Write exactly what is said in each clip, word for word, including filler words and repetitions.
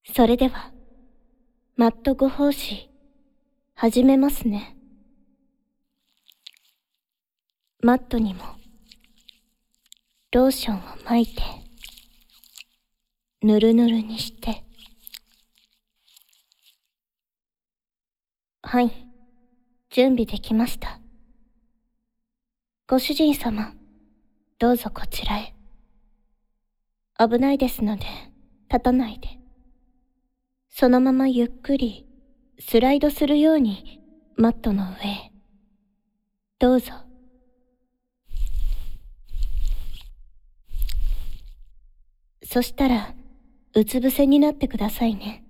それでは、マットご奉仕、始めますね。マットにも、ローションを撒いて、ぬるぬるにして。はい、準備できました。ご主人様、どうぞこちらへ。危ないですので、立たないで。そのままゆっくり、スライドするように、マットの上へ。どうぞ。そしたら、うつ伏せになってくださいね。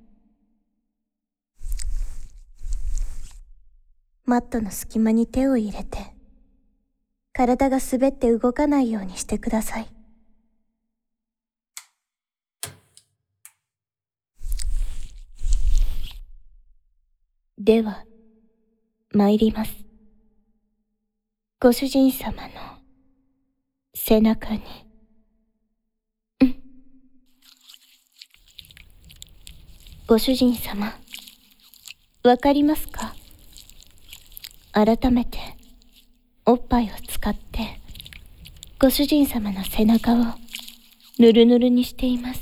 マットの隙間に手を入れて、体が滑って動かないようにしてください。では、参ります。ご主人様の背中に。うん。ご主人様、わかりますか？改めて、おっぱいを使って、ご主人様の背中をぬるぬるにしています。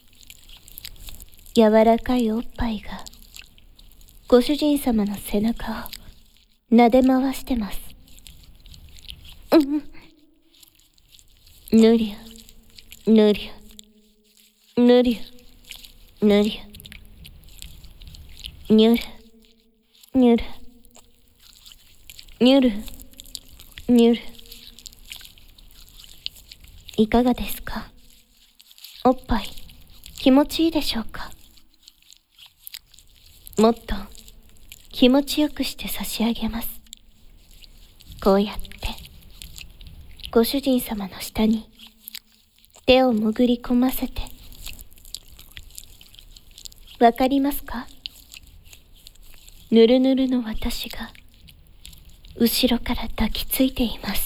柔らかいおっぱいが、ご主人様の背中を撫で回してます。うん。ぬりゅ、ぬりゅ、ぬりゅ、ぬりゅ、にゅる、にゅる、にゅる、にゅる。いかがですか？おっぱい、気持ちいいでしょうか？もっと気持ちよくして差し上げます。こうやって、ご主人様の下に手を潜り込ませて。わかりますか？ぬるぬるの私が、後ろから抱きついています。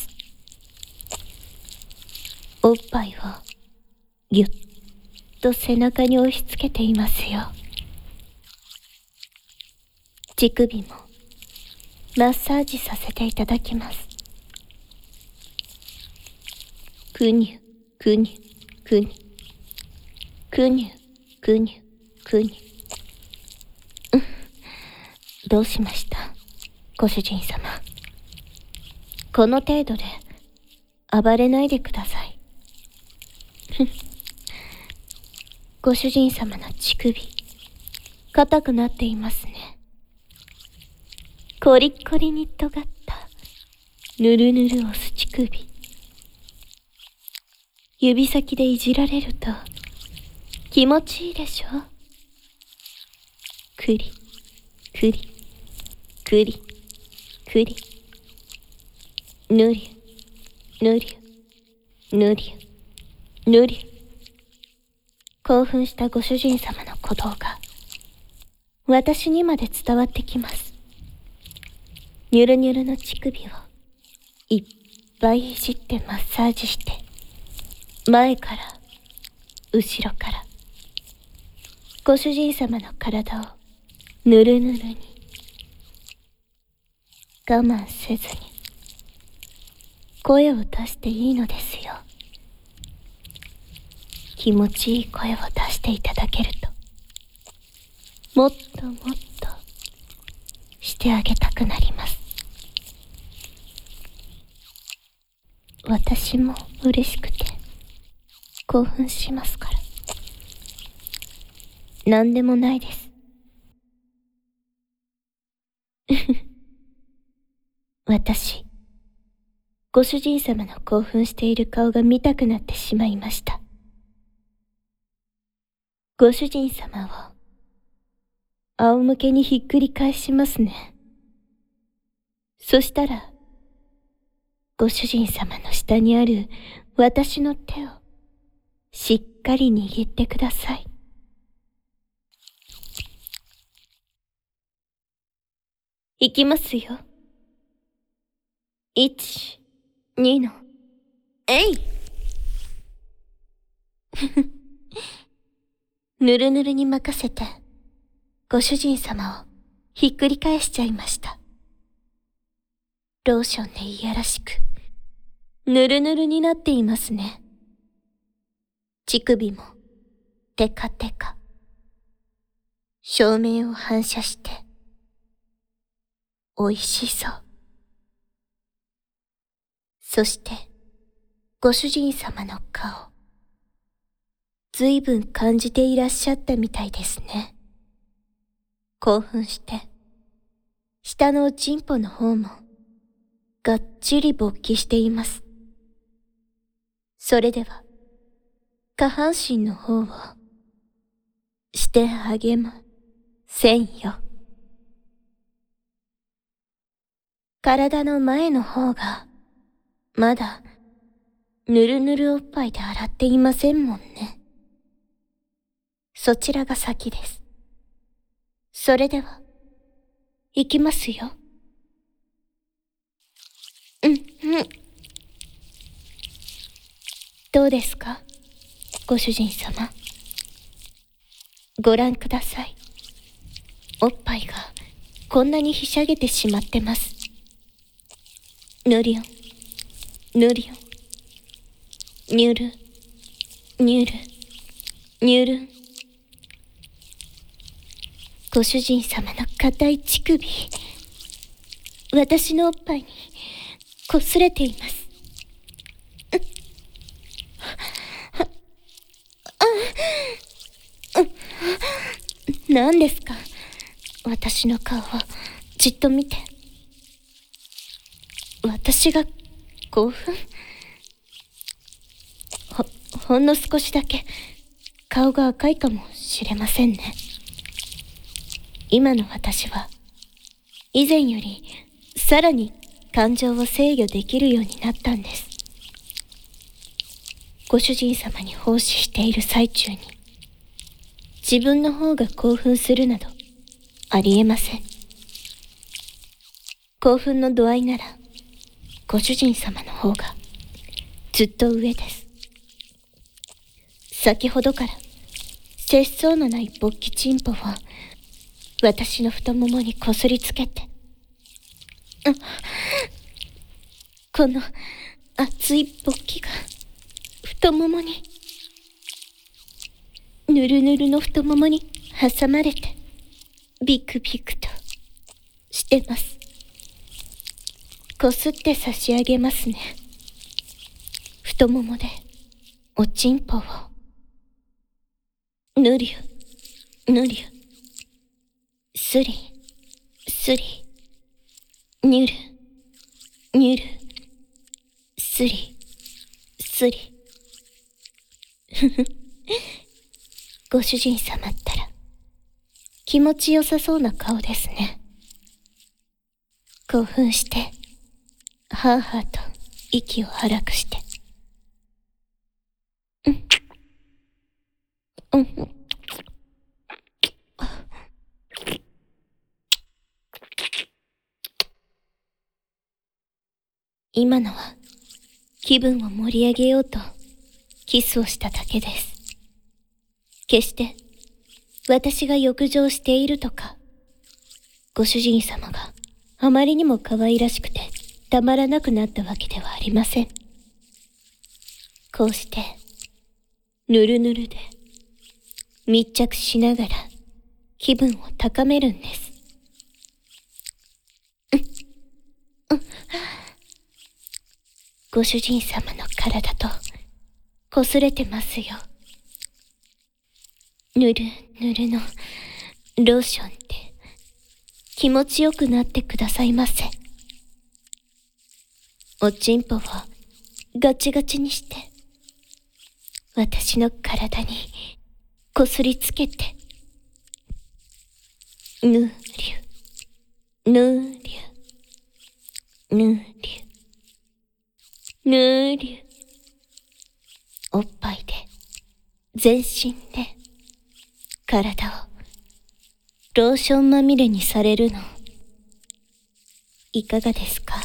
おっぱいを、ぎゅっと背中に押し付けていますよ。乳首も、マッサージさせていただきます。くにゅ、くにゅ、くにゅ。くにゅ、くにゅ、くにゅ。うん。どうしました、ご主人様。この程度で、暴れないでください。ふん。ご主人様の乳首、硬くなっていますね。コリッコリに尖った、ぬるぬる押す乳首。指先でいじられると、気持ちいいでしょ？くり、くり、くり、くり。ぬりゅ、ぬりゅ、ぬりゅ、ぬりゅ。興奮したご主人様の鼓動が、私にまで伝わってきます。ニュルニュルの乳首を、いっぱいいじってマッサージして、前から、後ろから、ご主人様の体を、ぬるぬるに。我慢せずに、声を出していいのですよ。気持ちいい声を出していただけると、もっともっと、してあげたくなります。私も嬉しくて、興奮しますから。なんでもないです。私、ご主人様の興奮している顔が見たくなってしまいました。ご主人様を、仰向けにひっくり返しますね。そしたら、ご主人様の下にある私の手を、しっかり握ってください。いきますよ。一、二の、えいぬるぬるに任せて、ご主人様をひっくり返しちゃいました。ローションでいやらしく、ぬるぬるになっていますね。乳首も、テカテカ。照明を反射して、美味しそう。そして、ご主人様の顔。ずいぶん感じていらっしゃったみたいですね。興奮して、下のおちんぽの方も、がっちり勃起しています。それでは、下半身の方を、してあげま、せんよ。体の前の方が、まだ、ぬるぬるおっぱいで洗っていませんもんね。そちらが先です。それでは、行きますよ。うん、うん。どうですか、ご主人様。ご覧ください。おっぱいが、こんなにひしゃげてしまってます。ぬりょん、ぬりょん。にゅる、にゅる、にゅる。ご主人様の硬い乳首、私のおっぱいに擦れています。何ですか、私の顔をじっと見て。私が興奮？ほ、ほんの少しだけ顔が赤いかもしれませんね。今の私は以前よりさらに感情を制御できるようになったんです。ご主人様に奉仕している最中に自分の方が興奮するなどありえません。興奮の度合いならご主人様の方がずっと上です。先ほどから節操のない勃起チンポを私の太ももにこすりつけて、この熱い勃起が太ももに、ぬるぬるの太ももに挟まれてビクビクとしてます。こすって差し上げますね。太ももでおちんぽをぬりゅぬりゅ、すりすり、にゅるにゅる、すりすり。ふふ、ご主人様ったら気持ちよさそうな顔ですね。興奮してはぁはぁと息を荒くして、うん、うん、今のは気分を盛り上げようとキスをしただけです。決して私が欲情しているとか、ご主人様があまりにも可愛らしくてたまらなくなったわけではありません。こうしてぬるぬるで密着しながら気分を高めるんです。うん、うん、ご主人様の体と擦れてますよ。ぬるぬるのローションで気持ちよくなってくださいませ。おちんぽをガチガチにして私の体にこすりつけて、ぬりゅぬりゅぬりゅぬりゅ、おっぱいで全身で体をローションまみれにされるのいかがですか？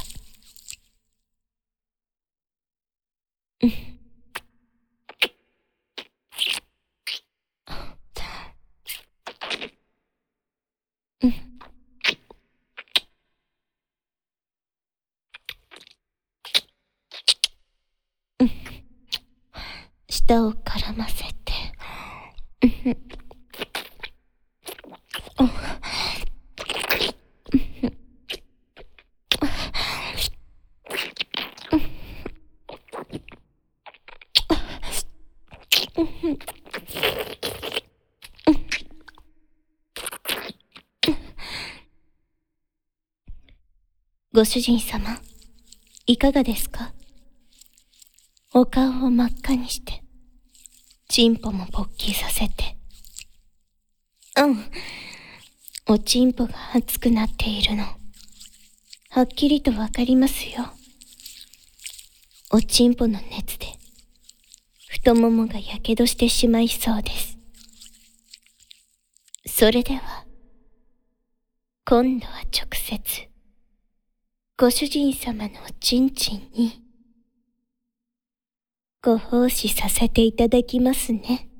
舌を絡ませて。ご主人様、いかがですか？お顔を真っ赤にして、チンポも勃起させて。うん、おチンポが熱くなっているの、はっきりとわかりますよ。おチンポの熱で、太ももがやけどしてしまいそうです。それでは、今度は直接、ご主人様のおちんちんに、ご奉仕させていただきますね。